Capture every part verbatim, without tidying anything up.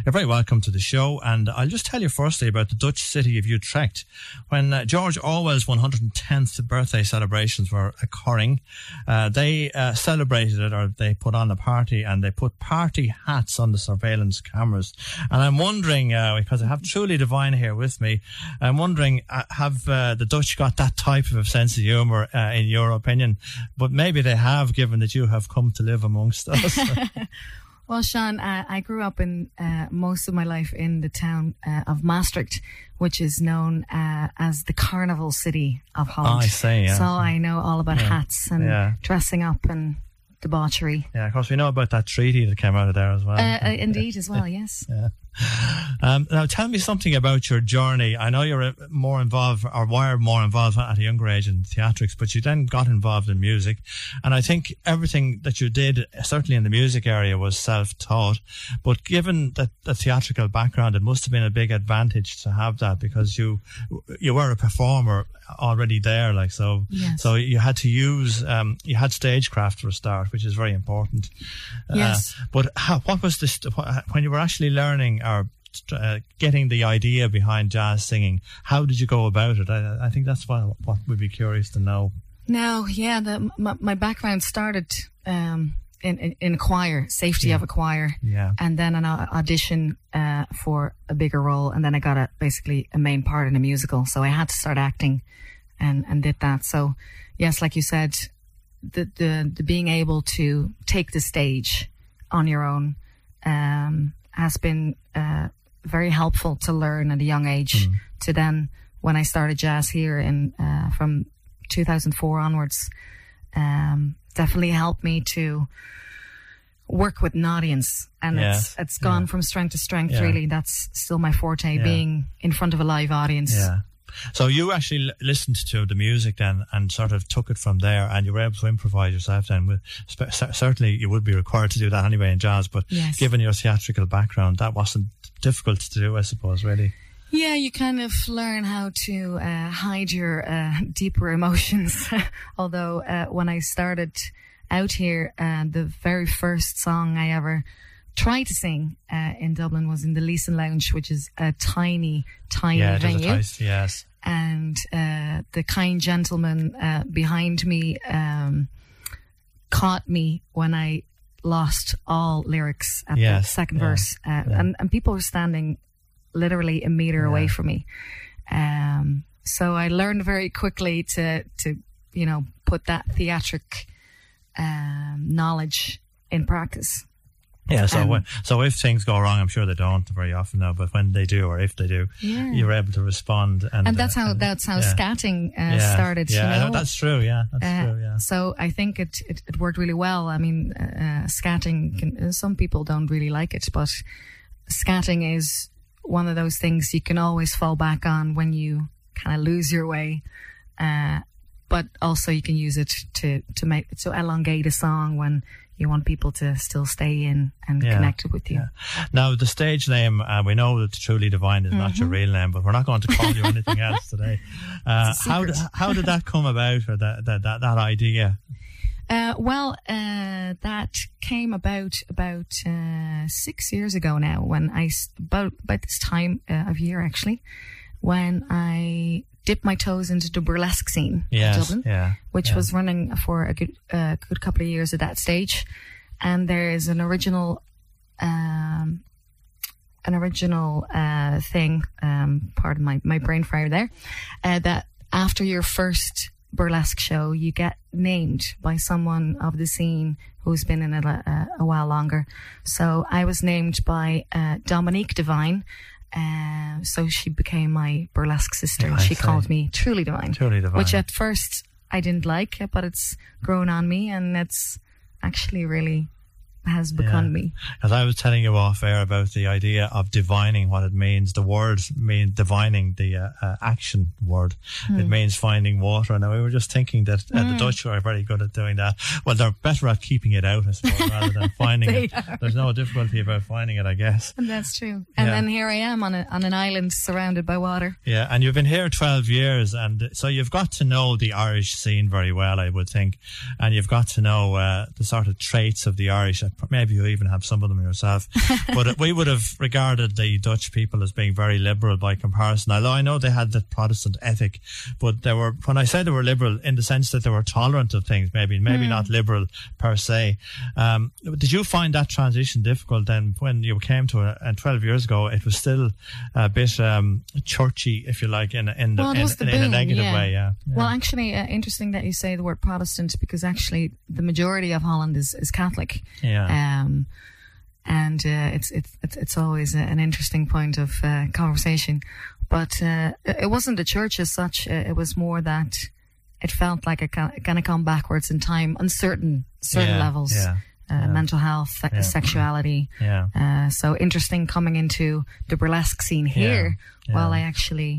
You're very welcome to the show, and I'll just tell you firstly about the Dutch city of Utrecht. When uh, George Orwell's one hundred tenth birthday celebrations were occurring, uh, they uh, celebrated it, or they put on a party, and they put party hats on the surveillance cameras. And I'm wondering, uh, because I have Truly Divine here with me, I'm wondering, uh, have uh, the Dutch got that type of sense of humour, uh, in your opinion? But maybe they have, given that you have come to live amongst us. Well, Sean, uh, I grew up in uh, most of my life in the town uh, of Maastricht, which is known uh, as the Carnival City of Holland. Oh, I see, yeah. So I know all about yeah. hats and yeah. dressing up and debauchery. Yeah, of course, we know about that treaty that came out of there as well. Uh, uh, indeed, as well, yes. Yeah. Um, now, tell me something about your journey. I know you're more involved, or were more involved at a younger age in theatrics, but you then got involved in music. And I think everything that you did, certainly in the music area, was self-taught. But given that the theatrical background, it must have been a big advantage to have that, because you you were a performer already there, like so. Yes. So you had to use, um, you had stagecraft for a start, which is very important. Yes. Uh, but how, what was this when you were actually learning or uh, getting the idea behind jazz singing? How did you go about it? I, I think that's what what we'd be curious to know. Now, yeah, the, my, my background started um, in, in in a choir, safety yeah. of a choir, yeah, and then an audition uh, for a bigger role, and then I got a basically a main part in a musical. So I had to start acting, and and did that. So yes, like you said, the the, the being able to take the stage on your own um, has been uh, very helpful to learn at a young age. Mm. To then, when I started jazz here in uh, from two thousand four onwards, um, definitely helped me to work with an audience, and yeah. it's it's gone yeah. from strength to strength. Yeah. Really, that's still my forte, yeah. being in front of a live audience. Yeah. So you actually l- listened to the music then and sort of took it from there, and you were able to improvise yourself then. With, sp- certainly you would be required to do that anyway in jazz, but yes. given your theatrical background, that wasn't difficult to do, I suppose, really. Yeah, you kind of learn how to uh, hide your uh, deeper emotions. Although uh, when I started out here, uh, the very first song I ever tried to sing uh, in Dublin was in the Leeson Lounge, which is a tiny, tiny yeah, venue. A t- yes. And uh, the kind gentleman uh, behind me um, caught me when I lost all lyrics at yes, the second yeah, verse. Uh, yeah. and, and people were standing literally a meter yeah. away from me. Um, so I learned very quickly to, to you know, put that theatric um, knowledge in practice. Yeah, so um, when, so if things go wrong, I'm sure they don't very often now, but when they do, or if they do, yeah. you're able to respond. And, and that's uh, how and, that's how yeah. scatting uh, yeah. started. Yeah, you know? that's true. Yeah, that's uh, true. Yeah. So I think it, it, it worked really well. I mean, uh, scatting can, some people don't really like it, but scatting is one of those things you can always fall back on when you kind of lose your way. Uh, but also you can use it to, to make, to elongate a song when you want people to still stay in and yeah, connected with you. Yeah. Now, the stage name, uh, we know that Truly Divine is mm-hmm. not your real name, but we're not going to call you anything else today. Uh, how, did, how did that come about, or that, that, that, that idea? Uh, well, uh, that came about about uh, six years ago now, when I, about, about this time uh, of year actually, when I dipped my toes into the burlesque scene yes, in Dublin, yeah, which yeah. was running for a good, uh, good couple of years at that stage. And there is an original, um, an original uh, thing, um, pardon my, my brain fire there, uh, that after your first burlesque show, you get named by someone of the scene who's been in it a, a while longer. So I was named by uh, Dominique Divine. Uh, so she became my burlesque sister, and she called me Truly Divine. Truly Divine. Which at first I didn't like, but it's grown on me, and it's actually really has become yeah. me. As I was telling you off air about the idea of divining, what it means, the word means divining, the uh, uh, action word. Mm. It means finding water. Now, we were just thinking that uh, mm. the Dutch are very good at doing that. Well, they're better at keeping it out, I suppose, rather than finding it. Are. There's no difficulty about finding it, I guess. And that's true. And yeah. then here I am on a, on an island surrounded by water. Yeah, and you've been here twelve years, and so you've got to know the Irish scene very well, I would think. And you've got to know uh, the sort of traits of the Irish that maybe you even have some of them yourself. But we would have regarded the Dutch people as being very liberal by comparison. Although I know they had the Protestant ethic, but they were, when I say they were liberal, in the sense that they were tolerant of things, maybe maybe mm. not liberal per se. Um, did you find that transition difficult then when you came to it, and twelve years ago, it was still a bit um, churchy, if you like, in, in, the, well, in, the in, in a negative yeah. way? Yeah. yeah. Well, actually, uh, interesting that you say the word Protestant, because actually the majority of Holland is, is Catholic. Yeah. Um, and uh, it's, it's it's it's always a, an interesting point of uh, conversation. But uh, it wasn't the church as such. Uh, it was more that it felt like it kind of come backwards in time on certain certain yeah, levels. Yeah, uh, yeah. Mental health, yeah. sexuality. Yeah. Uh, so interesting coming into the burlesque scene here. Yeah, while yeah. I actually,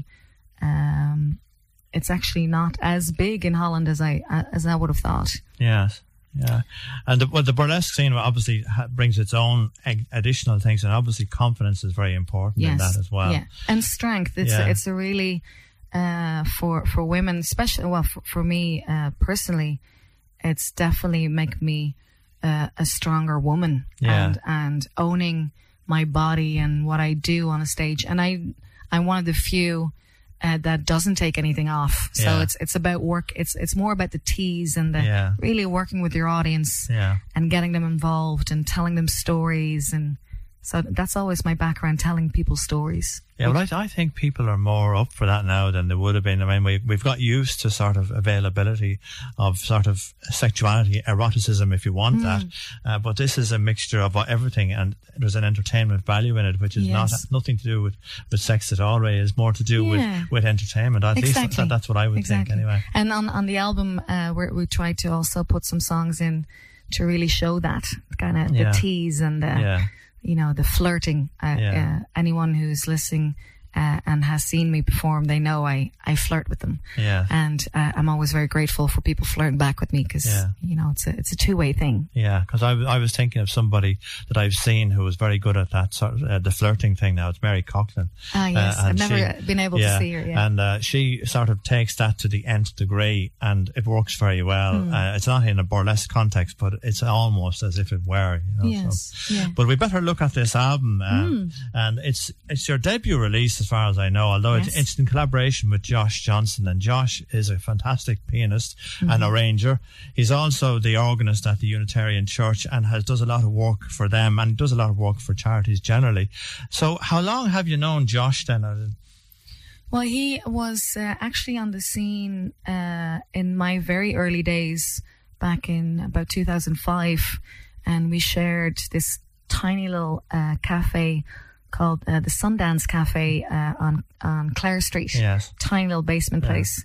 um, it's actually not as big in Holland as I uh, as I would have thought. Yes. Yeah, and the, well, the burlesque scene obviously ha- brings its own ag- additional things, and obviously confidence is very important yes. in that as well. Yeah, and strength. It's yeah. a, it's a really uh, for for women, especially well for, for me uh, personally, it's definitely make me uh, a stronger woman yeah. and and owning my body and what I do on a stage. And I I'm one of the few. Uh, that doesn't take anything off. So yeah. it's it's about work. It's it's more about the tease and the yeah. really working with your audience yeah. and getting them involved and telling them stories. And so that's always my background, telling people stories. Yeah, well, I, I think people are more up for that now than they would have been. I mean, we, we've got used to sort of availability of sort of sexuality, eroticism, if you want mm. that. Uh, but this is a mixture of everything, and there's an entertainment value in it, which is yes. not nothing to do with, with sex at all, Ray. It's more to do yeah. with, with entertainment. At exactly. least that, that's what I would exactly. think, anyway. And on, on the album, uh, where we tried to also put some songs in to really show that kind of yeah. the tease and the, yeah. you know, the flirting. Uh, yeah. uh, anyone who's listening uh, and has seen me perform, they know I, I flirt with them. Yeah. And uh, I'm always very grateful for people flirting back with me because, yeah. you know, it's a, it's a two-way thing. Yeah, because I, I was thinking of somebody that I've seen who was very good at that sort of, uh, the flirting thing now. It's Mary Coughlin. Ah, yes. Uh, I've never she, been able yeah, to see her, yeah. And uh, she sort of takes that to the nth degree, and it works very well. Mm. Uh, it's not in a burlesque context, but it's almost as if it were. You know, yes, so. yeah. But we better look at this album. Uh, mm. And it's it's your debut release as far as I know, although yes. it, it's in collaboration with Josh Johnson. And Josh is a fantastic pianist mm-hmm. and arranger. He's also the organist at the Unitarian Church and has does a lot of work for them and does a lot of work for charities generally. So how long have you known Josh then? Well, he was uh, actually on the scene uh, in my very early days back in about two thousand five, and we shared this tiny little uh, cafe called uh, the Sundance Cafe uh, on on Clare Street. Yes. Tiny little basement yeah. place.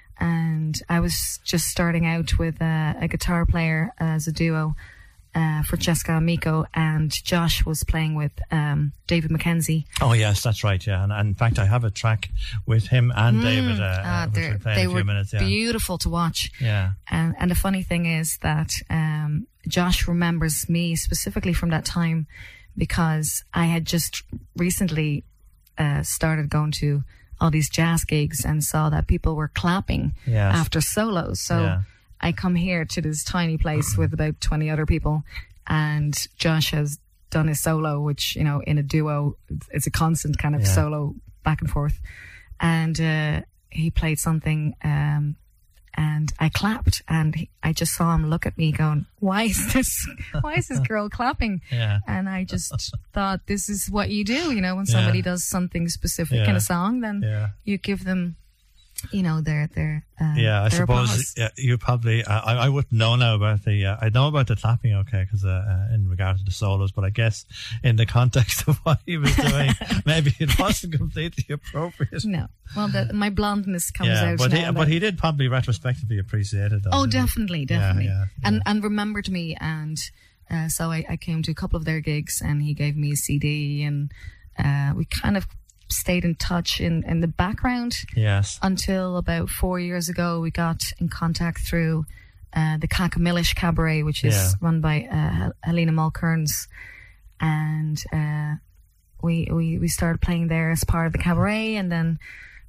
And I was just starting out with uh, a guitar player as a duo, uh, Francesca Amico, and Josh was playing with um, David Mackenzie. Oh yes, that's right. Yeah, and, and in fact, I have a track with him and mm, David. Uh, uh, which we'll play they in a few were minutes. Yeah. beautiful to watch. Yeah, and and the funny thing is that um, Josh remembers me specifically from that time because I had just recently uh, started going to all these jazz gigs and saw that people were clapping yes. after solos. So yeah. I come here to this tiny place with about twenty other people, and Josh has done his solo, which, you know, in a duo, it's a constant kind of yeah. solo back and forth. And uh, he played something, um, and I clapped, and he, I just saw him look at me going, why is this, why is this girl clapping? Yeah. And I just thought, this is what you do, you know, when somebody yeah. does something specific yeah. in a song, then yeah. you give them, you know, their, their, uh, yeah, I their suppose applause. yeah, you probably, uh, I, I wouldn't know now about the, uh, I know about the clapping, okay, because uh, uh, in regard to the solos, but I guess in the context of what he was doing, maybe it wasn't completely appropriate. No. Well, the, my blondness comes yeah, out but now. He, but he did probably retrospectively appreciate it, though. Oh, definitely, definitely. Yeah, yeah, yeah. And, and remembered me, and uh, so I, I came to a couple of their gigs, and he gave me a C D, and uh, we kind of stayed in touch in, in the background. Yes. Until about four years ago, we got in contact through uh, the Cacamillish Cabaret, which is yeah. run by uh, Helena Mulkerns. And uh, we, we we started playing there as part of the cabaret, and then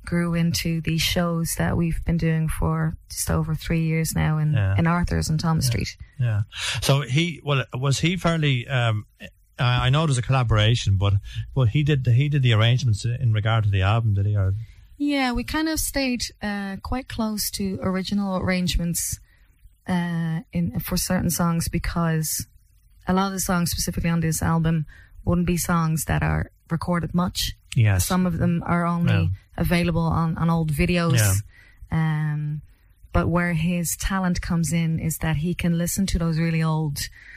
grew into these shows that we've been doing for just over three years now in, yeah. in Arthur's and Thomas yeah. Street. Yeah. So he, well, was he fairly, um, I know there's a collaboration, but, but he did, he did the arrangements in regard to the album, did he? Or? Yeah, we kind of stayed uh, quite close to original arrangements uh, in for certain songs, because a lot of the songs specifically on this album wouldn't be songs that are recorded much. Yes. Some of them are only yeah. available on, on old videos. Yeah. Um, but where his talent comes in is that he can listen to those really old,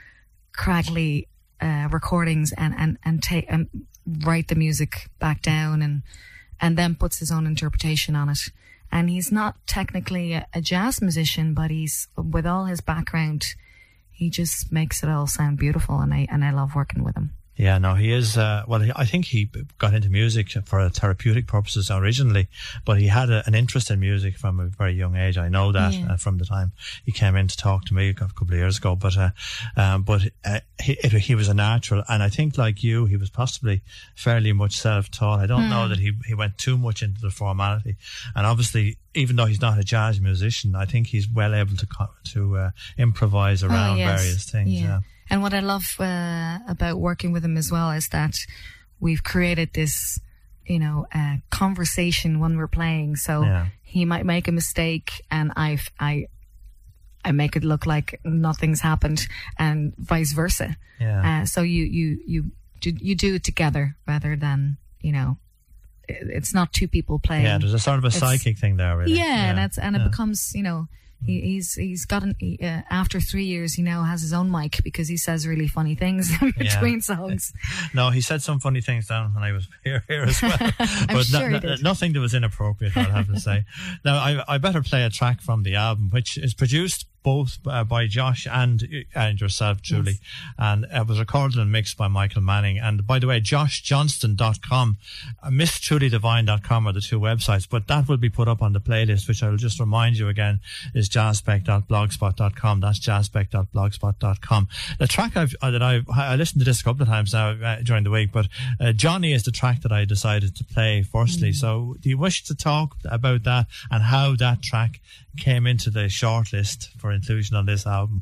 crackly uh, recordings and, and, and take and write the music back down and and then puts his own interpretation on it. And he's not technically a, a jazz musician, but he's, with all his background, he just makes it all sound beautiful, and I and I love working with him. Yeah, no, he is, uh, well, he, I think he got into music for therapeutic purposes originally, but he had a, an interest in music from a very young age. I know that yeah. uh, from the time he came in to talk to me a couple of years ago, but, uh, um, but, uh, he, it, he was a natural. And I think, like you, he was possibly fairly much self-taught. I don't mm. know that he, he went too much into the formality. And obviously, even though he's not a jazz musician, I think he's well able to, to, uh, improvise around oh, yes. various things. Yeah. yeah. And what I love uh, about working with him as well is that we've created this, you know, uh, conversation when we're playing. So yeah. he might make a mistake, and I, I, I make it look like nothing's happened, and vice versa. Yeah. Uh, so you, you, you, you do it together rather than, you know, it's not two people playing. Yeah, there's a sort of a it's, psychic thing there, really. Yeah, yeah. and it's and yeah. it becomes, you know. He, he's he's gotten he, uh, after three years he now has his own mic because he says really funny things in between yeah. songs. No, he said some funny things down when I was here, here as well, I'm but sure no, he did. nothing that was inappropriate, I'll have to say. Now I I better play a track from the album, which is produced both uh, by Josh and and yourself, Julie, yes. and it was recorded and mixed by Michael Manning. And by the way, josh johnston dot com, uh, miss trudy divine dot com are the two websites, but that will be put up on the playlist, which I will just remind you again is jazzspec dot blogspot dot com. That's jazzspec dot blogspot dot com. The track I've, uh, that I've, I listened to this a couple of times now uh, during the week, but uh, Johnny is the track that I decided to play firstly. Mm. So do you wish to talk about that and how that track came into the shortlist for inclusion on this album?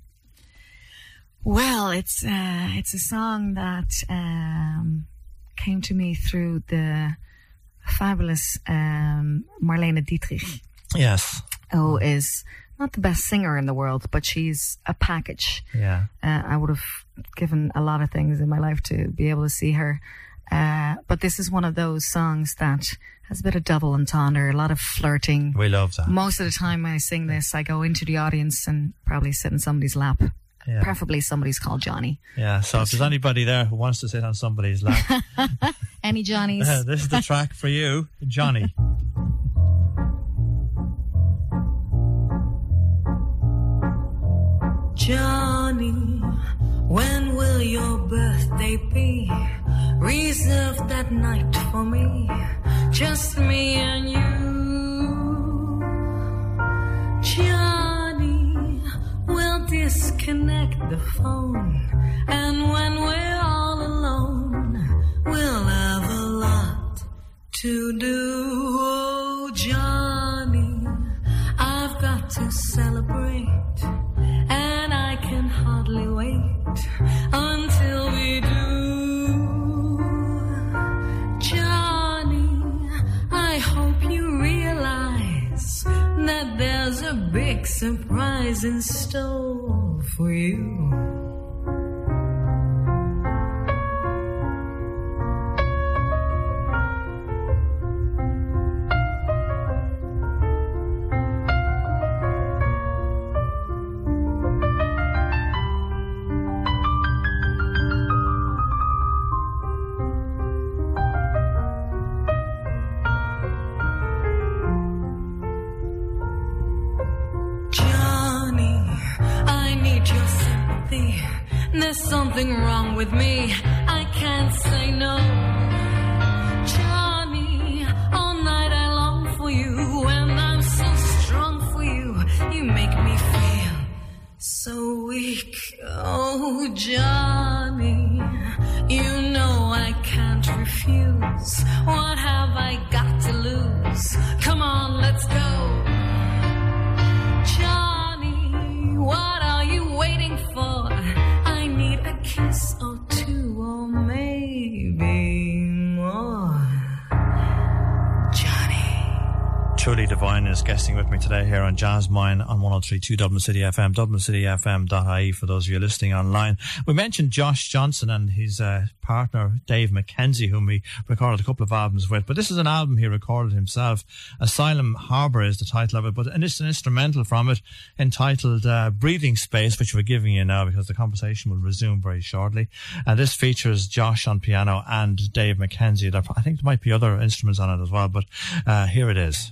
Well, it's uh, it's a song that um, came to me through the fabulous um, Marlene Dietrich. Yes. Who is not the best singer in the world, but she's a package. Yeah. Uh, I would have given a lot of things in my life to be able to see her. Uh, but this is one of those songs that has a bit of double entendre, a lot of flirting. We love that. Most of the time I sing this, I go into the audience and probably sit in somebody's lap. Yeah. Preferably somebody's called Johnny. Yeah, so if there's anybody there who wants to sit on somebody's lap. Any Johnnies? Uh, this is the track for you, Johnny. Johnny, when will your birthday be? Reserve that night for me, just me and you. Johnny, we'll disconnect the phone, and when we're all alone, we'll have a lot to do. Oh, Johnny, I've got to celebrate, and I can hardly wait until we do. Johnny, I hope you realize that there's a big surprise in store for you. There's something wrong with me, I can't say no. Johnny, all night I long for you, and I'm so strong for you. You make me feel so weak. Oh, Johnny, you know I can't refuse. confuse. What have I got to lose? Come on, let's go. Johnny, what are you waiting for? I need a kiss or two, or maybe more. Truly Divine is guesting with me today here on Jazzmine on one oh three point two Dublin City F M, dublin city f m dot I E for those of you listening online. We mentioned Josh Johnson and his uh, partner Dave McKenzie, whom we recorded a couple of albums with, but this is an album he recorded himself. Asylum Harbour is the title of it, but it's an instrumental from it entitled uh, Breathing Space, which we're giving you now because the conversation will resume very shortly. And this features Josh on piano and Dave McKenzie. I think there might be other instruments on it as well, but uh, here it is.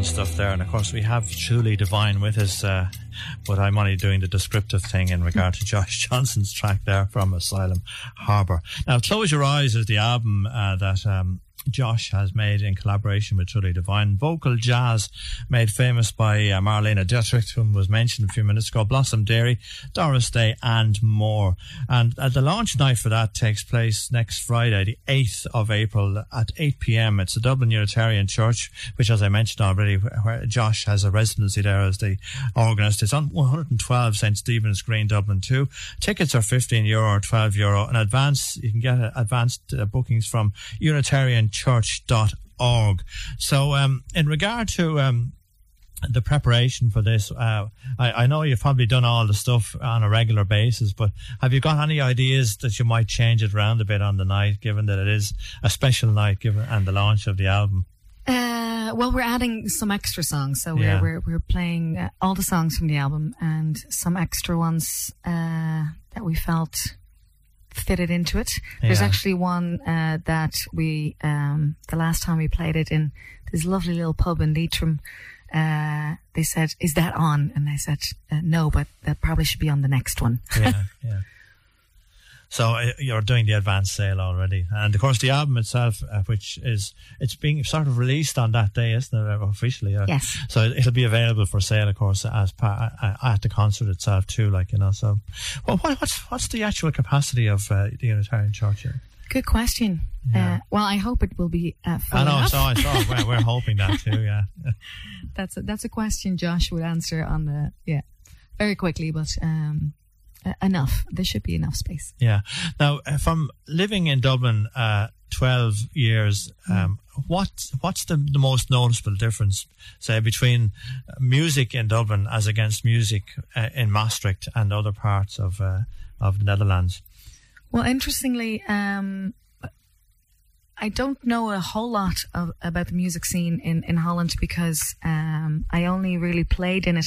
Divine stuff there, and of course we have Truly Divine with us, uh, but I'm only doing the descriptive thing in regard to Josh Johnson's track there from Asylum Harbour. Now, Close Your Eyes is the album uh, that um, Josh has made in collaboration with Truly Divine. Vocal jazz made famous by uh, Marlene Dietrich, whom was mentioned a few minutes ago, Blossom Dairy, Doris Day, and more. And uh, the launch night for that takes place next Friday, the eighth of April at eight p.m. It's the Dublin Unitarian Church, which, as I mentioned already, where Josh has a residency there as the organist. It's on one hundred twelve Saint Stephen's Green, Dublin two. Tickets are fifteen euro or twelve euro. In advance, you can get uh, advanced uh, bookings from Unitarian church dot org. So um, in regard to um, the preparation for this, uh, I, I know you've probably done all the stuff on a regular basis, but have you got any ideas that you might change it around a bit on the night, given that it is a special night given and the launch of the album? Uh, well, we're adding some extra songs, so Yeah. we're, we're we're playing uh, all the songs from the album and some extra ones uh, that we felt fitted into it. There's Yeah. actually one uh, that we um, the last time we played it in this lovely little pub in Leitrim, uh, they said, "Is that on?" And I said, uh, "No, but that probably should be on the next one." Yeah, yeah. So uh, you're doing the advance sale already, and of course the album itself, uh, which is it's being sort of released on that day, isn't it, uh, officially? Uh, Yes. So it'll be available for sale, of course, as part uh, at the concert itself too. Like you know, so well, what, what's what's the actual capacity of uh, the Unitarian Church here? Good question. Yeah. Uh, well, I hope it will be uh, full I know, enough. so I saw. We're, we're hoping that too. Yeah. That's a, that's a question Josh would answer on the yeah very quickly, but um, uh, enough. There should be enough space. Yeah. Now, uh, from living in Dublin uh, twelve years, um, what what's the, the most noticeable difference, say, between music in Dublin as against music uh, in Maastricht and other parts of uh, of the Netherlands? Well, interestingly, um, I don't know a whole lot of, about the music scene in, in Holland because um, I only really played in it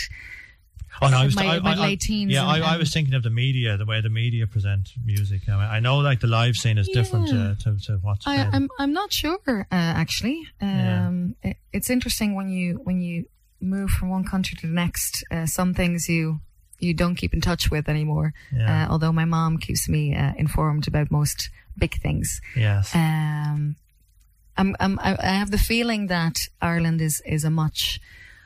Oh, no, I was, my, I, my I, late teens. Yeah, and, I, I um, was thinking of the media, the way the media present music. I, mean, I know, like the live scene is different Yeah. uh, to to what's. I, played. I'm I'm not sure uh, actually. Um, it, it's interesting when you when you move from one country to the next. Uh, some things you you don't keep in touch with anymore. Yeah. Uh, although my mom keeps me uh, informed about most big things. Yes. Um, I'm, I'm I I have the feeling that Ireland is is a much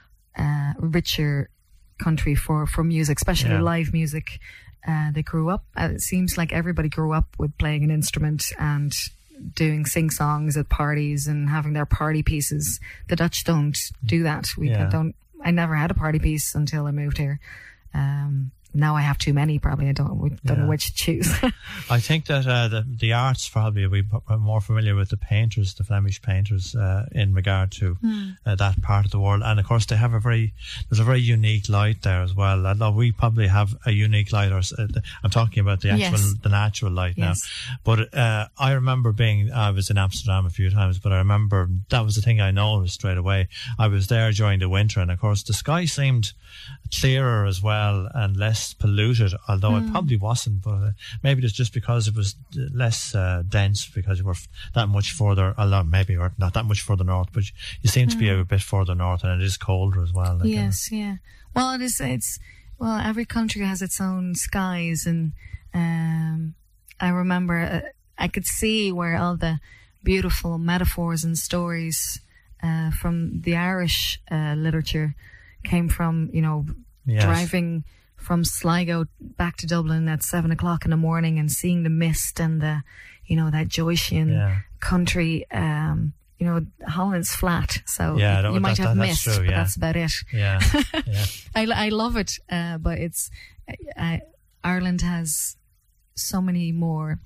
uh, richer country for for music, especially Yeah. live music. Uh, they grew up. Uh, it seems like everybody grew up with playing an instrument and doing sing songs at parties and having their party pieces. The Dutch don't do that. We Yeah. don't. I never had a party piece until I moved here. Um, now I have too many. Probably I don't we don't Yeah. know which to choose. I think that uh, the the arts probably we are more familiar with the painters, the Flemish painters, uh, in regard to Hmm. uh, that part of the world, and of course they have a very there's a very unique light there as well. I know we probably have a unique light. Or uh, I'm talking about the actual Yes. the natural light Yes. now. But uh, I remember being I was in Amsterdam a few times, but I remember that was the thing I noticed straight away. I was there during the winter, and of course the sky seemed clearer as well and less polluted, although Hmm. it probably wasn't, but uh, maybe it's just because it was uh, less uh, dense because you were f- that much further along, maybe, or not that much further north, but you seem to be a bit further north, and it is colder as well. Like, uh, Yes, yeah. Well, it is. It's well, every country has its own skies, and um, I remember uh, I could see where all the beautiful metaphors and stories uh, from the Irish uh, literature came from. You know, yes. driving from Sligo back to Dublin at seven o'clock in the morning and seeing the mist and the, you know, that Joycean Yeah. country. Um, you know, Holland's flat, so Yeah, you, that- you might that- have that's mist, true, but yeah. that's about it. Yeah, yeah, I, I love it, uh, but it's I, Ireland has so many more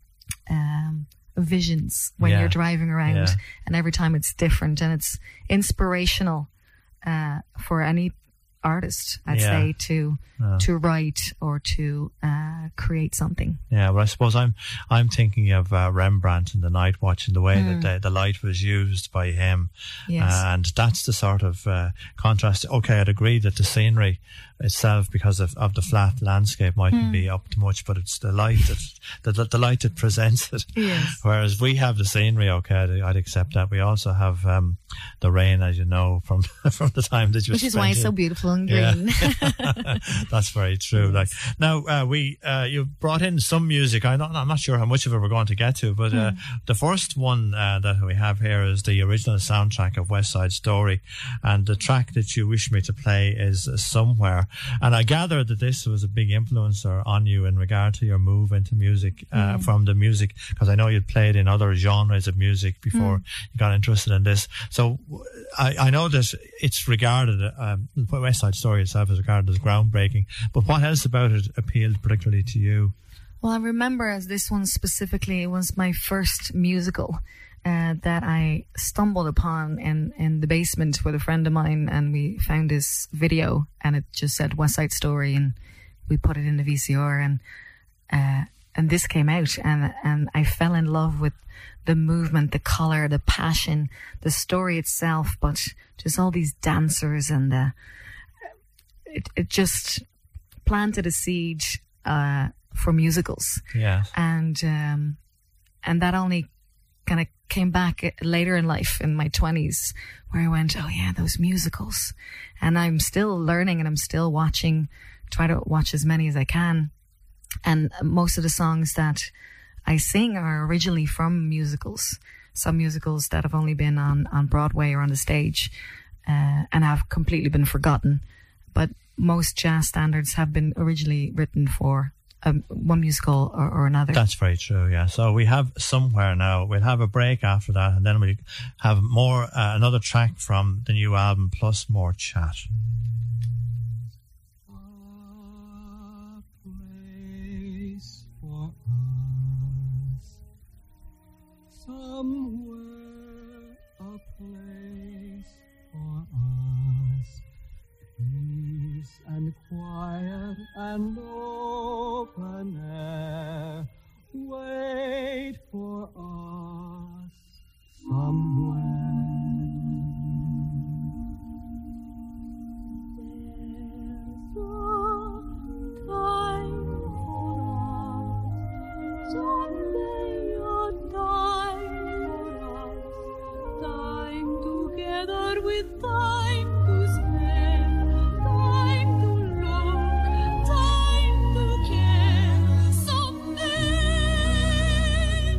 um, visions when Yeah. you're driving around, Yeah. and every time it's different, and it's inspirational uh, for any artist, I'd Yeah. say, to Yeah. to write or to uh, create something. Yeah, well, I suppose I'm I'm thinking of uh, Rembrandt and the Night Watch and the way that the, the light was used by him, Yes. and that's the sort of uh, contrast. Okay, I'd agree that the scenery itself, because of, of the flat landscape, mightn't be up to much, but it's the light that the, the, the light that presents it. Yes. Whereas we have the scenery. Okay, I'd, I'd accept that. We also have um, the rain, as you know, from from the time that you Which is spent why it's here. so beautiful and Yeah. green. That's very true. Like now, uh, we uh, you brought in some music. I'm not, I'm not sure how much of it we're going to get to, but uh, the first one uh, that we have here is the original soundtrack of West Side Story, and the track that you wish me to play is uh, Somewhere. And I gather that this was a big influencer on you in regard to your move into music uh, from the music, because I know you'd played in other genres of music before you got interested in this. So I, I know that it's regarded, um, West Side Story itself is regarded as groundbreaking, but what else about it appealed particularly to you? Well, I remember as this one specifically, it was my first musical uh, that I stumbled upon in, in the basement with a friend of mine, and we found this video and it just said West Side Story, and we put it in the V C R, and uh, and this came out, and and I fell in love with the movement, the color, the passion, the story itself, but just all these dancers, and the, it it just planted a seed uh, for musicals. Yeah. And um, and that only kind of came back later in life, in my twenties, where I went, oh yeah, those musicals. And I'm still learning, and I'm still watching, try to watch as many as I can. And most of the songs that I sing are originally from musicals. Some musicals that have only been on, on Broadway or on the stage uh, and have completely been forgotten. But most jazz standards have been originally written for Um, one musical or, or another. That's very true, yeah. So we have Somewhere now. We'll have a break after that, and then we have more, uh, another track from the new album, plus more chat. A place for us, somewhere, a place for us. Peace and quiet and open air, wait for us somewhere. There's a time for us, someday a time for us, time together with time to spend. Time to look, time to care, someday.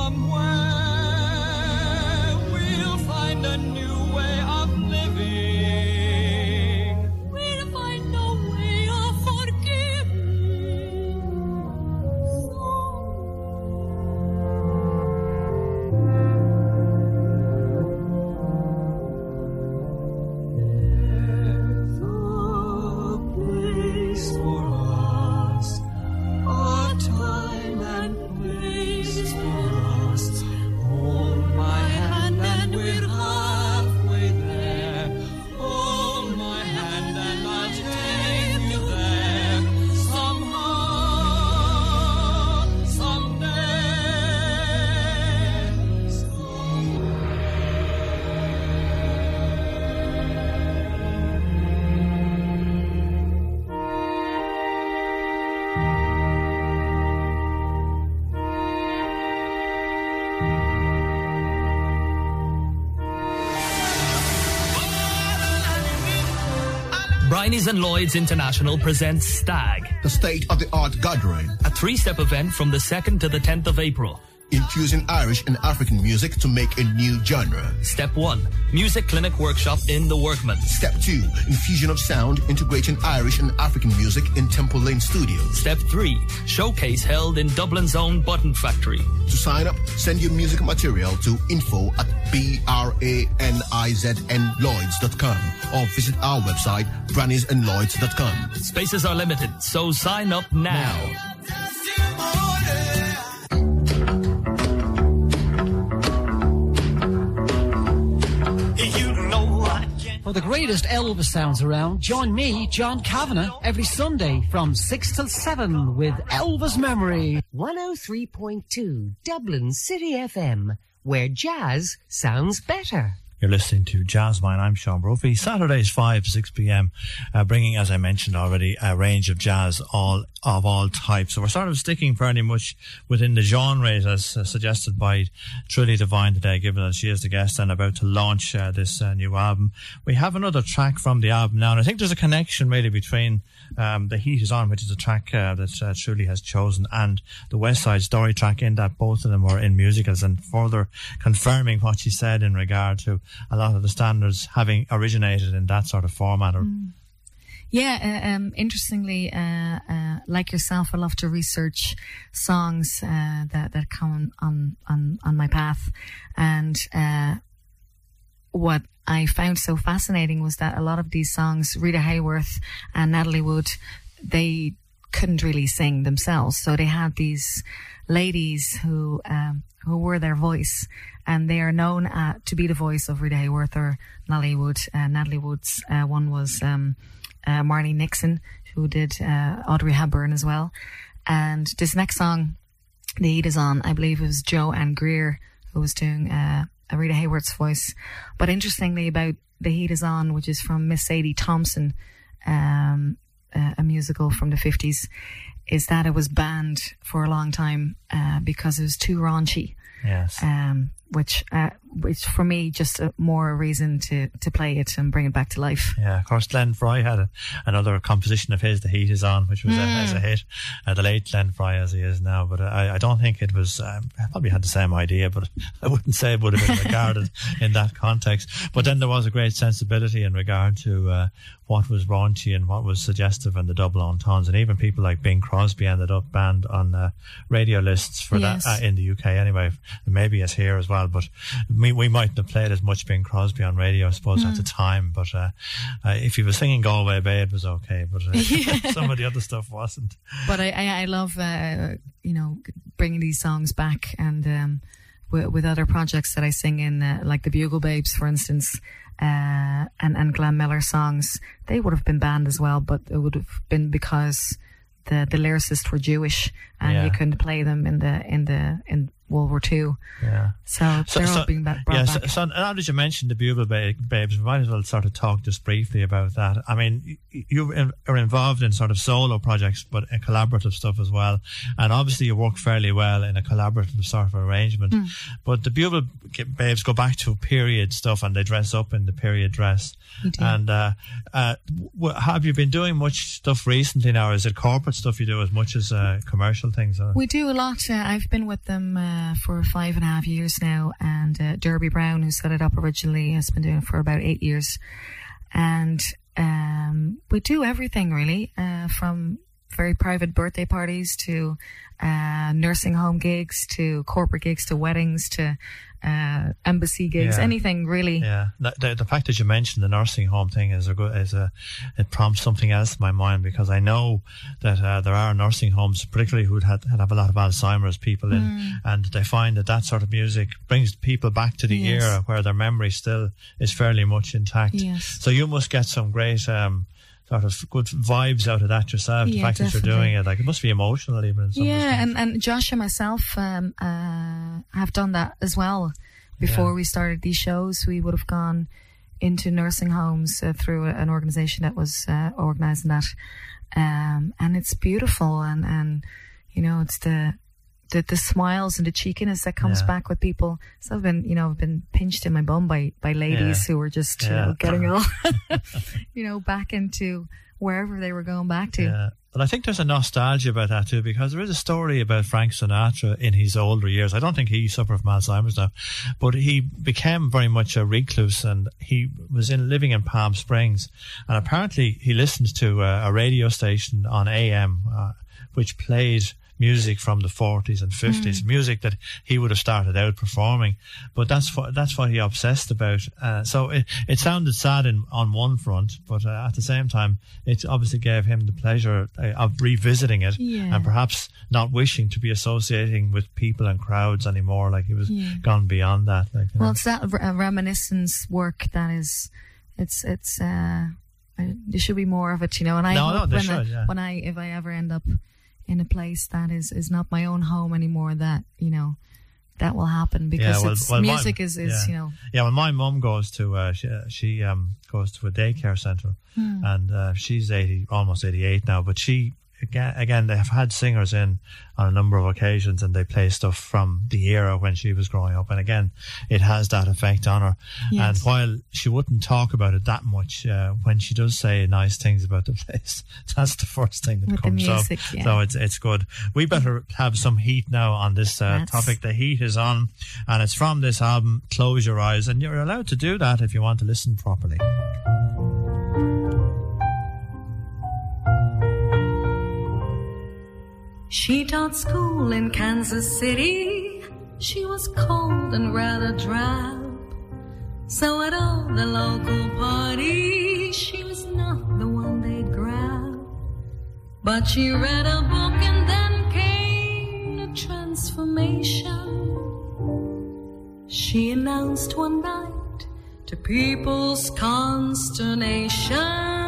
Somewhere we'll find a new way of living. We'll find a way of forgiving. There's a place for us, a time and place for us. Hold my hand and we're halfway there. Hold my hand and I'll take you there. Somehow, someday, Brynies and Lloyds International presents Stag, The state-of-the-art gathering, a three-step event from the second to the tenth of April. infusing Irish and African music to make a new genre. Step one, music clinic workshop in the Workman. Step two, infusion of sound, integrating Irish and African music in Temple Lane Studios. Step three, showcase held in Dublin's own Button Factory. To sign up, send your music material to info at b r a n i z n lloyds dot com or visit our website, brannies and lloyds dot com. Spaces are limited, so sign up now. For of the greatest Elvis sounds around. Join me, John Kavanagh, every Sunday from six till seven with Elvis Memory. one oh three point two Dublin City F M, where jazz sounds better. You're listening to Jazzmine. I'm Sean Brophy. Saturdays five to six p.m. Uh, bringing, as I mentioned already, a range of jazz all of all types. So we're sort of sticking fairly much within the genres as uh, suggested by Truly Divine today, given that she is the guest and about to launch uh, this uh, new album. We have another track from the album now, and I think there's a connection really between um, The Heat Is On, which is a track uh, that uh, Truly has chosen, and the West Side Story track, in that both of them were in musicals, and further confirming what she said in regard to a lot of the standards having originated in that sort of format. Or mm. Yeah, uh, um, interestingly, uh, uh, like yourself, I love to research songs uh, that that come on on on my path, and uh, what I found so fascinating was that a lot of these songs, Rita Hayworth and Natalie Wood, they couldn't really sing themselves, so they had these ladies who um, who were their voice, and they are known uh, to be the voice of Rita Hayworth or Natalie Wood. Uh, Natalie Wood's uh, one was um, uh, Marnie Nixon, who did uh, Audrey Hepburn as well. And this next song, The Heat Is On, I believe it was Joe Ann Greer who was doing uh, Rita Hayworth's voice. But interestingly about The Heat Is On, which is from Miss Sadie Thompson, um, uh, a musical from the fifties, is that it was banned for a long time uh, because it was too raunchy. Yes. Um, which, uh, which for me, just a more reason to, to play it and bring it back to life. Yeah, of course, Glenn Fry had a, another composition of his, The Heat Is On, which was mm. a, as a hit. Uh, the late Glenn Fry, as he is now, but I, I don't think it was, um, I probably had the same idea, but I wouldn't say it would have been regarded in that context. But then there was a great sensibility in regard to uh, what was raunchy and what was suggestive and the double entendres, and even people like Bing Crosby ended up banned on uh, radio lists for yes. that uh, in the U K anyway. Maybe it's here as well, but we, we mightn't have played as much Bing Crosby on radio, I suppose, mm. at the time. But uh, uh, if he was singing Galway Bay, it was okay. But uh, yeah. some of the other stuff wasn't. But I, I, I love, uh, you know, bringing these songs back, and um, with, with other projects that I sing in, uh, like the Bugle Babes, for instance. Uh, and, and Glenn Miller songs, they would have been banned as well, but it would have been because the, the lyricists were Jewish, and yeah. you couldn't play them in the in the in World War Two. Yeah. So, so they're so, all being brought yeah, back. So, so now that you mentioned the Bugle Babes, we might as well sort of talk just briefly about that. I mean, you are involved in sort of solo projects, but in collaborative stuff as well. And obviously you work fairly well in a collaborative sort of arrangement. Mm. But the Bugle Babes go back to period stuff, and they dress up in the period dress. And uh, uh, have you been doing much stuff recently now? Is it corporate stuff you do as much as uh, commercial things? Or? We do a lot. Uh, I've been with them uh, for five and a half years now, and uh, Derby Brown, who set it up originally, has been doing it for about eight years. And um, we do everything really, uh, from very private birthday parties to uh, nursing home gigs to corporate gigs to weddings to uh, embassy gigs, yeah. anything really. Yeah, the, the fact that you mentioned the nursing home thing is a good, is a, it prompts something else in my mind, because I know that uh, there are nursing homes, particularly who had, have a lot of Alzheimer's people in, mm. and they find that that sort of music brings people back to the yes. era where their memory still is fairly much intact. Yes. So you must get some great um, sort of good vibes out of that yourself, the yeah, fact definitely. that you're doing it. Like, it must be emotional even in some Yeah, and, and Josh and myself um, uh, have done that as well. Before yeah. we started these shows, we would have gone into nursing homes uh, through a, an organisation that was uh, organising that. Um, and it's beautiful, and, and you know, it's the, the the smiles and the cheekiness that comes yeah. back with people. So I've been, you know, I've been pinched in my bum by, by ladies yeah. who were just, yeah. you know, getting all, you know, back into wherever they were going back to. Yeah. But I think there's a nostalgia about that too, because there is a story about Frank Sinatra in his older years. I don't think he suffered from Alzheimer's now, but he became very much a recluse, and he was in living in Palm Springs, and apparently he listened to a, a radio station on A M uh, which played music from the forties and fifties, mm. music that he would have started out performing. But that's what that's what he obsessed about. Uh, so it, it sounded sad in, on one front, but uh, at the same time, it obviously gave him the pleasure uh, of revisiting it, yeah. and perhaps not wishing to be associating with people and crowds anymore. Like, he was yeah. gone beyond that. Like, well, know. it's that re- reminiscence work that is it's it's uh, I, there should be more of it, you know. And I No, hope no, there when, should, I, yeah. when I if I ever end up in a place that is is not my own home anymore, that you know that will happen because Yeah, well- it's, well, my- music is is yeah. you know. Yeah, when my mum goes to, uh, she, she um, goes to a daycare centre, Hmm. and uh, she's eighty, almost eighty-eight now. But she, again, again, they have had singers in on a number of occasions, and they play stuff from the era when she was growing up. And again, it has that effect on her. Yes. And while she wouldn't talk about it that much, uh, when she does say nice things about the place, that's the first thing that With the comes music, up. yeah. So it's it's good. We better have some heat now on this uh, Let's. topic. The heat is on, and it's from this album, Close Your Eyes, and you're allowed to do that if you want to listen properly. She taught school in Kansas City. She was cold and rather drab. So at all the local parties, she was not the one they'd grab. But she read a book and then came the transformation. She announced one night to people's consternation,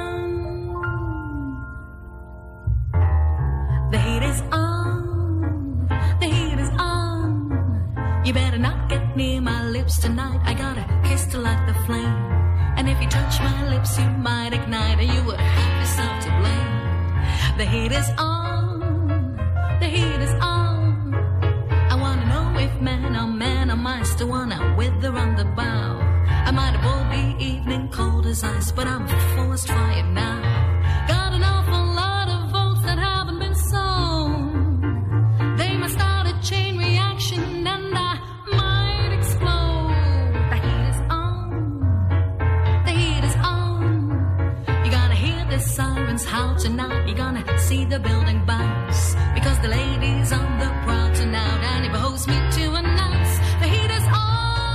the heat is on, the heat is on. You better not get near my lips tonight. I got a kiss to light the flame, and if you touch my lips you might ignite, and you would have yourself to blame. The heat is on, the heat is on. I wanna know if man or man or mice still wanna wither on the bough. I might have boiled the evening cold as ice, but I'm a forest fire now. Got an awful lot of votes that haven't been sown. They must start a chain reaction and I might explode. The heat is on, the heat is on. You're gonna hear the sirens howl tonight. You're gonna see the building bounce, because the ladies on the prowl tonight, and it behoves me to announce the heat is on.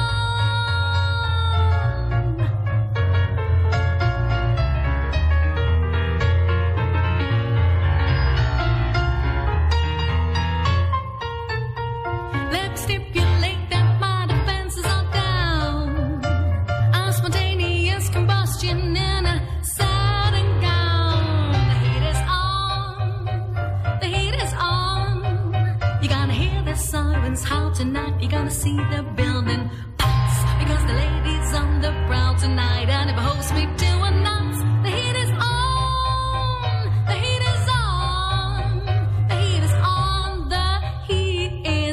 Let's stipulate that my defenses are down. A spontaneous combustion in a satin gown. The heat is on, the heat is on. You're gonna hear the sirens howl tonight. You're gonna see the building bounce, because the ladies on the prowl tonight, and it behoves me to announce the heat is on, the heat is on, the heat is on, the heat is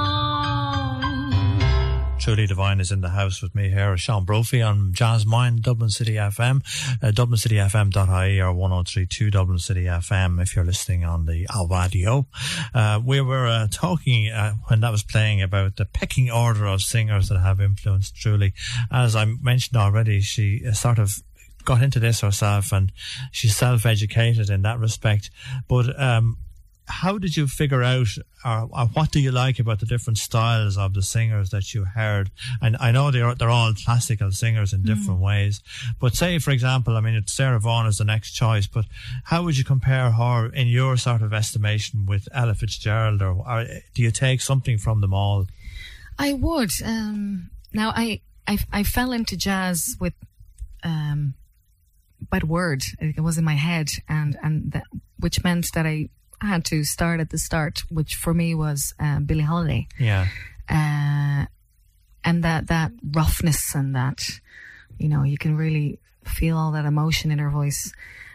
on. Truly Divine is in the house with me here, Sean Brophy on Jazz Mind, Dublin City F M, uh, dublin city f m dot I E or one oh three point two Dublin City F M if you're listening on the Alvadio. Uh, we were uh, talking uh, when that was playing about the pecking order of singers that have influenced Truly. As I mentioned already, she uh, sort of got into this herself, and she's self-educated in that respect. But um, how did you figure out, or, or what do you like about the different styles of the singers that you heard? And I know they're they're all classical singers in different Mm. ways. But say, for example, I mean, it's Sarah Vaughan is the next choice, but how would you compare her in your sort of estimation with Ella Fitzgerald, or, or do you take something from them all? I would. Um, now, I, I I fell into jazz with um, by the word. It was in my head, and and that, which meant that I had to start at the start, which for me was um, Billie Holiday, Yeah. uh, and that that roughness and that, you know, you can really feel all that emotion in her voice.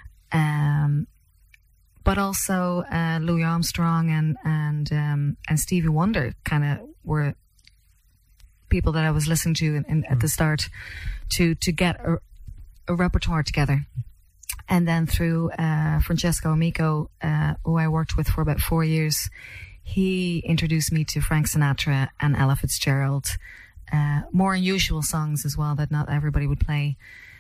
Um, but also uh, Louis Armstrong and and um, and Stevie Wonder kind of were people that I was listening to in, in, at the start to to get a, a repertoire together. And then through uh, Francesco Amico, uh, who I worked with for about four years, he introduced me to Frank Sinatra and Ella Fitzgerald. Uh, more unusual songs as well that not everybody would play.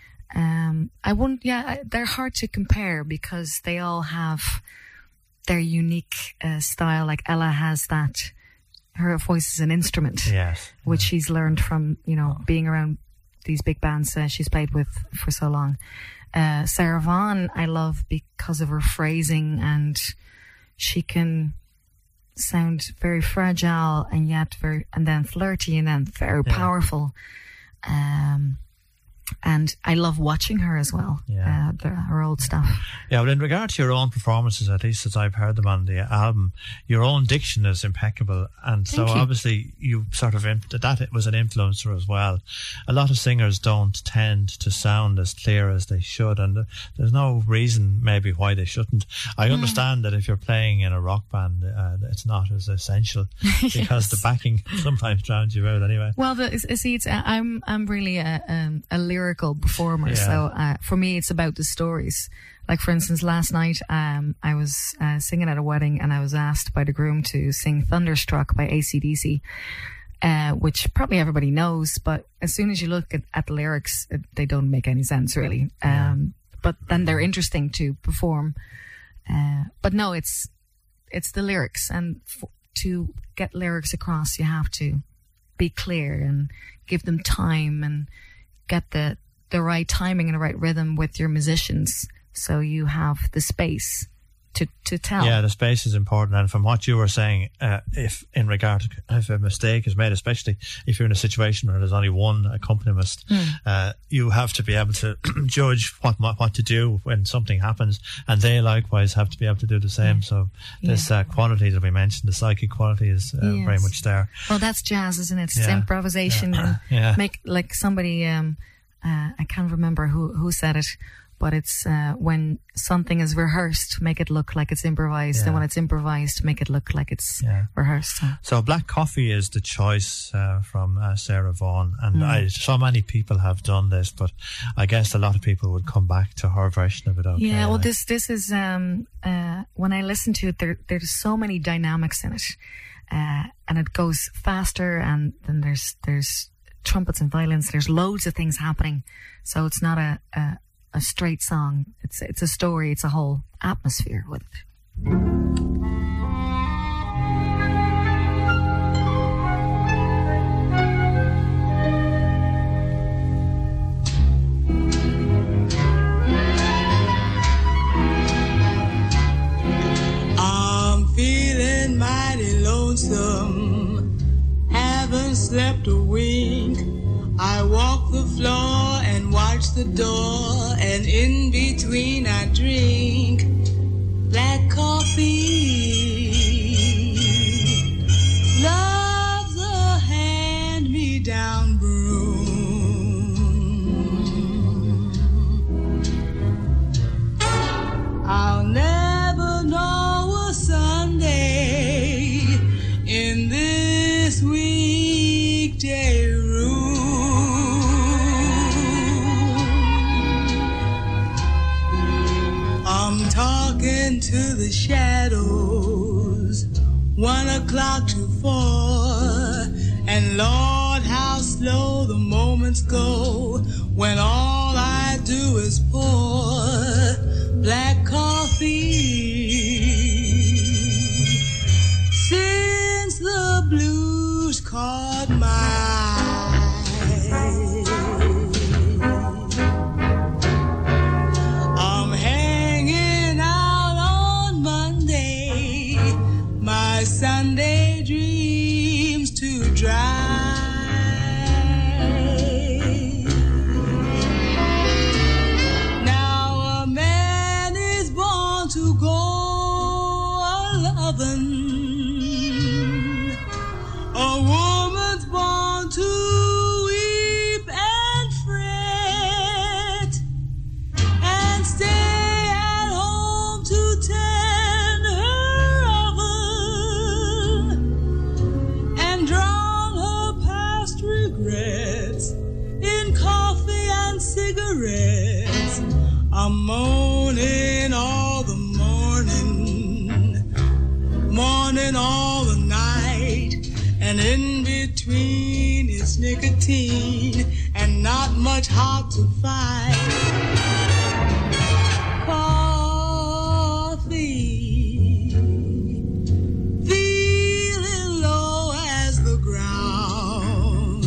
Um, I wouldn't, yeah, I, they're hard to compare because they all have their unique uh, style. Like Ella has that, her voice is an instrument, Yes. which she's learned from, you know, being around these big bands uh, she's played with for so long. Uh, Sarah Vaughan, I love because of her phrasing, and she can sound very fragile and yet very, and then flirty and then very Yeah. powerful. Um, And I love watching her as well, Yeah. uh, the, her old stuff. Yeah, well, in regard to your own performances, at least as I've heard them on the album, your own diction is impeccable, and so Thank you. obviously you sort of imp- that it was an influencer as well. A lot of singers don't tend to sound as clear as they should, and uh, there's no reason maybe why they shouldn't. I understand that if you're playing in a rock band, uh, it's not as essential because Yes. the backing sometimes drowns you out anyway. Well, the, see, it's, I'm I'm really a um, a lyrical performer, Yeah. so uh, for me, it's about the stories. Like, for instance, last night um, I was uh, singing at a wedding, and I was asked by the groom to sing "Thunderstruck" by A C D C, uh, which probably everybody knows. But as soon as you look at, at the lyrics, it, they don't make any sense really. Um, but then they're interesting to perform. Uh, but no, it's it's the lyrics, and f- to get lyrics across, you have to be clear and give them time and get the the right timing and the right rhythm with your musicians, so you have the space to to tell. Yeah, the space is important. And from what you were saying, uh, if in regard to if a mistake is made, especially if you're in a situation where there's only one accompanist, Mm. uh, you have to be able to judge what what to do when something happens, and they likewise have to be able to do the same. So this uh, quality that we mentioned, the psychic quality, is uh, Yes. very much there. Well, that's jazz, isn't it? It's Yeah. improvisation. Yeah. And Yeah. make like somebody. Um, uh, I can't remember who who said it, but it's uh, when something is rehearsed, make it look like it's improvised, Yeah. and when it's improvised, make it look like it's Yeah. rehearsed. So. So Black Coffee is the choice uh, from uh, Sarah Vaughan, and Mm. I, so many people have done this, but I guess a lot of people would come back to her version of it. Okay, Yeah, well, like- this this is um, uh, when I listen to it, there there's so many dynamics in it, uh, and it goes faster, and then there's there's trumpets and violins. There's loads of things happening, so it's not a a, a straight song. It's it's a story. It's a whole atmosphere with it. I'm feeling mighty lonesome, haven't slept a wink. I walk the floor and watch the door, and in between I drink black coffee. Love's a hand-me-down broom. I'll never know a Sunday in this weekday room. I'm talking to the shadows, one o'clock to four, and Lord, how slow the moments go when all I do is pour black coffee. Since the blues caught my eye, I'm hanging out on Monday, my Sunday dreams to dry. Now a man is born to go a-lovin', a woman's born to weep and fret, and stay at home to tend her oven, and drown her past regrets in coffee and cigarettes. I'm moaning all the morning, morning all the night, and in between it's nicotine and not much hot to fight. Coffee, feeling low as the ground.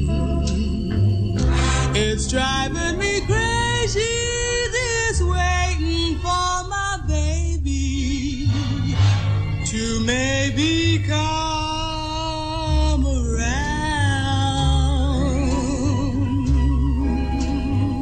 It's driving me crazy, this waiting for my baby to maybe come around.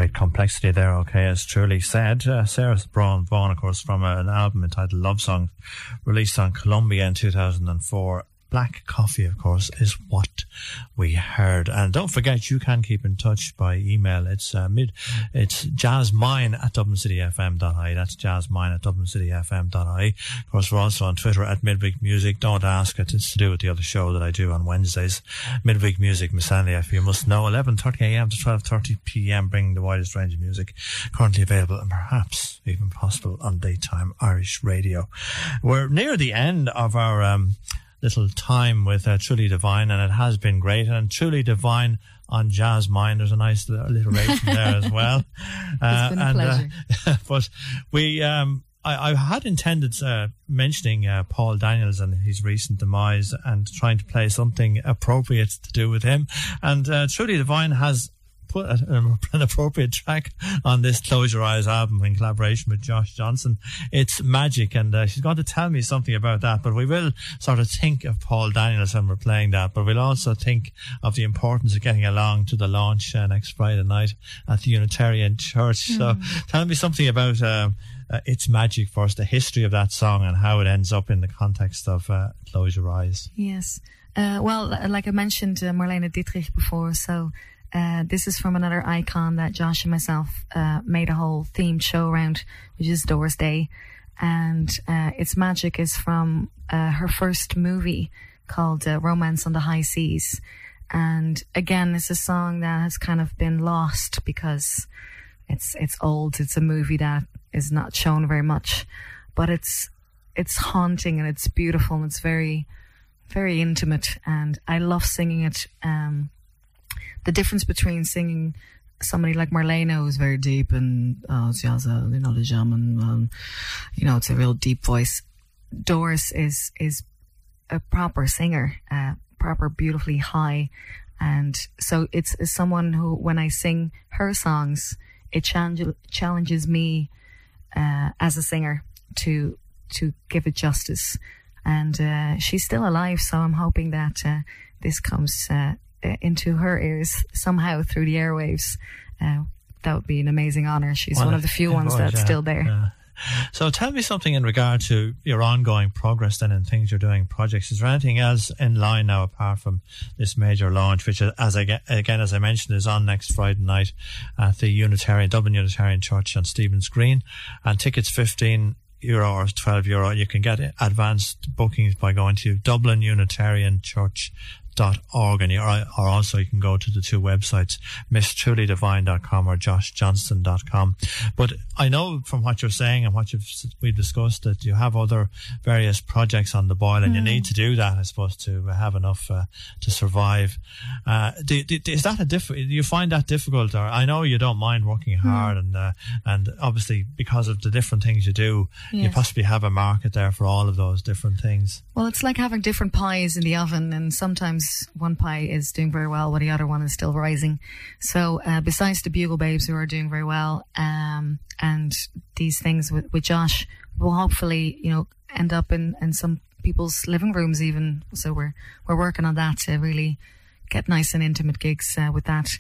great complexity there, okay, as truly said. Uh, Sarah Braun Vaughan, of course, from uh, an album entitled Love Song, released on Columbia in two thousand four. Black Coffee, of course, is what we heard. And don't forget, you can keep in touch by email. It's uh, mid, it's jazzmine at dublin city f m dot i e. That's jazzmine at dublin city f m dot i e. Of course, we're also on Twitter at Midweek Music. Don't ask it. It's to do with the other show that I do on Wednesdays. Midweek Music, Missandei, if you must know. eleven thirty a m to twelve thirty p m, bringing the widest range of music currently available and perhaps even possible on daytime Irish radio. We're near the end of our um, little time with uh, Truly Divine, and it has been great. And Truly Divine on Jazzmine, there's a nice alliteration there as well. Uh, it's been a and, pleasure. Uh, but we, um, I, I had intended uh, mentioning uh, Paul Daniels and his recent demise and trying to play something appropriate to do with him. And uh, Truly Divine has put a, an appropriate track on this Close Your Eyes album in collaboration with Josh Johnson. It's Magic, and uh, she's going to tell me something about that, but we will sort of think of Paul Daniels when we're playing that, but we'll also think of the importance of getting along to the launch uh, next Friday night at the Unitarian Church. Mm. So tell me something about uh, uh, It's Magic first, the history of that song and how it ends up in the context of uh, Close Your Eyes. Yes. Uh, well, like I mentioned uh, Marlene Dietrich before, so Uh, this is from another icon that Josh and myself uh, made a whole themed show around, which is Doris Day. And uh, It's Magic is from uh, her first movie called uh, Romance on the High Seas. And again, it's a song that has kind of been lost because it's it's old. It's a movie that is not shown very much. But it's it's haunting and it's beautiful and it's very, very intimate. And I love singing it. Um The difference between singing somebody like Marlene, who's very deep and oh, she has a, you know, the German, um, you know, it's a real deep voice. Doris is is a proper singer, uh, proper, beautifully high, and so it's, it's someone who, when I sing her songs, it challenge, challenges me uh, as a singer to to give it justice. And uh, she's still alive, so I'm hoping that uh, this comes Uh, into her ears somehow through the airwaves. Uh, that would be an amazing honour. She's well, one of the few ones course, that's yeah, still there. Yeah. So tell me something in regard to your ongoing progress then and things you're doing, projects. Is there anything else in line now apart from this major launch, which, as I get, again, as I mentioned, is on next Friday night at the Unitarian, Dublin Unitarian Church on Stephen's Green, and tickets fifteen euro or twelve euro. You can get advanced bookings by going to Dublin Unitarian Church dot org, and you, or, or also you can go to the two websites, miss truly divine dot com or josh johnston dot com. But I know from what you're saying and what you've we've discussed that you have other various projects on the boil, and mm. you need to do that, I suppose, to have enough uh, to survive. Uh, do, do, is that a diff- do you find that difficult? Or I know you don't mind working hard, mm. and uh, and obviously because of the different things you do, yes. you possibly have a market there for all of those different things. Well, it's like having different pies in the oven, and sometimes one pie is doing very well while the other one is still rising. So uh, besides the Bugle Babes, who are doing very well, um, and these things with, with Josh will hopefully, you know, end up in, in some people's living rooms even. So we're we're working on that to really get nice and intimate gigs uh, with that.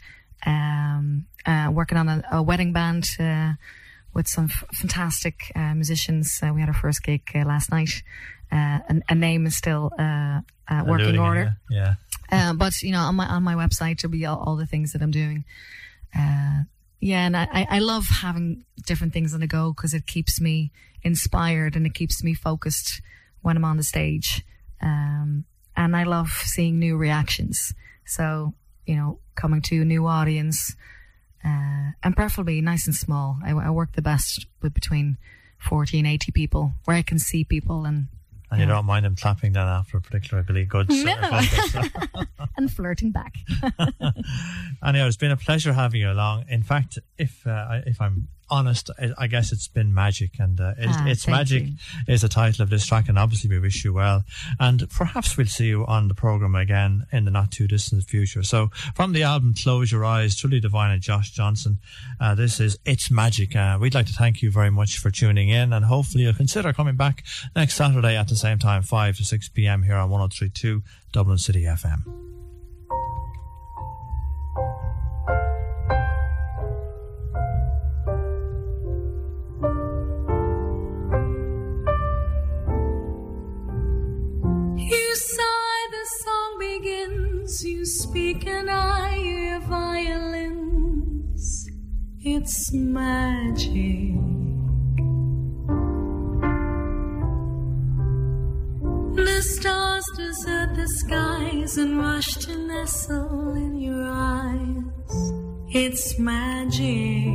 Um, uh, working on a, a wedding band uh, with some f- fantastic uh, musicians. Uh, we had our first gig uh, last night. Uh, a, a name is still uh, uh, working order. Yeah. Uh, but you know, on my on my website there'll be all, all the things that I'm doing. Uh, yeah, and I, I love having different things on the go because it keeps me inspired and it keeps me focused when I'm on the stage. Um, and I love seeing new reactions. So you know, coming to a new audience, uh, and preferably nice and small. I, I work the best with between forty and eighty people, where I can see people and. And you don't mind them clapping then after a particularly good no. focus. And flirting back. Anyhow, it's been a pleasure having you along. In fact, if uh, if I'm honest, I, I guess it's been magic, and uh, it, ah, it's magic you. is the title of this track, and obviously we wish you well, and perhaps we'll see you on the programme again in the not too distant future. So from the album Close Your Eyes, Truly Divine and Josh Johnson, uh, this is It's Magic. Uh, we'd like to thank you very much for tuning in, and hopefully you'll consider coming back next Saturday at the same time, five to six p.m. here on one oh three point two Dublin City F M. speak and I hear violins. It's magic. The stars desert the skies and rush to nestle in your eyes. It's magic.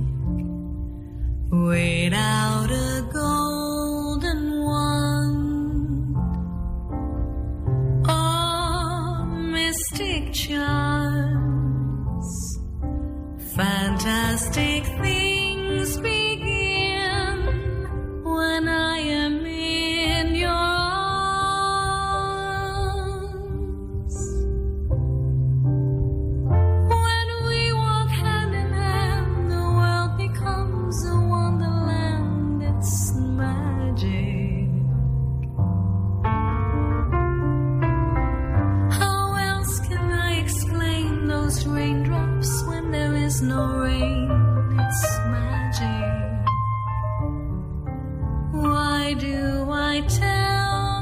Wait out a golden wand. Oh, mystic charms. Fantastic things begin when I am in your arms. When we walk hand in hand, the world becomes a wonderland. It's magic. How else can I explain those raindrops when there is no rain? It's magic. Why do I tell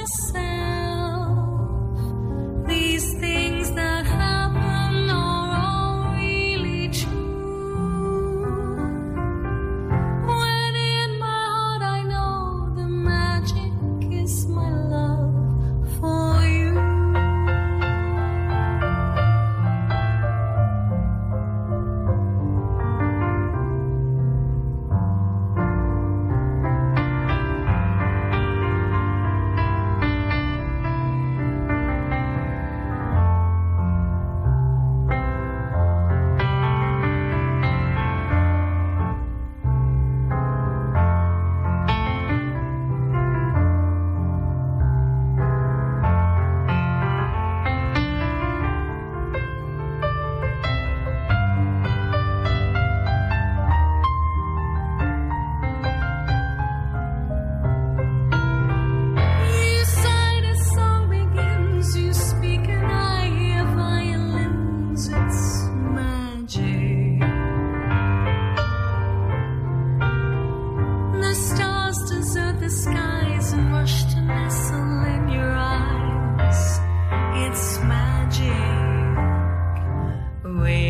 myself these things that happen are all really true? When in my heart I know the magic is my love for you. You sigh, the song begins. You speak and I hear violins. It's magic. The stars desert the skies and rush to nestle in your eyes. It's magic. Wait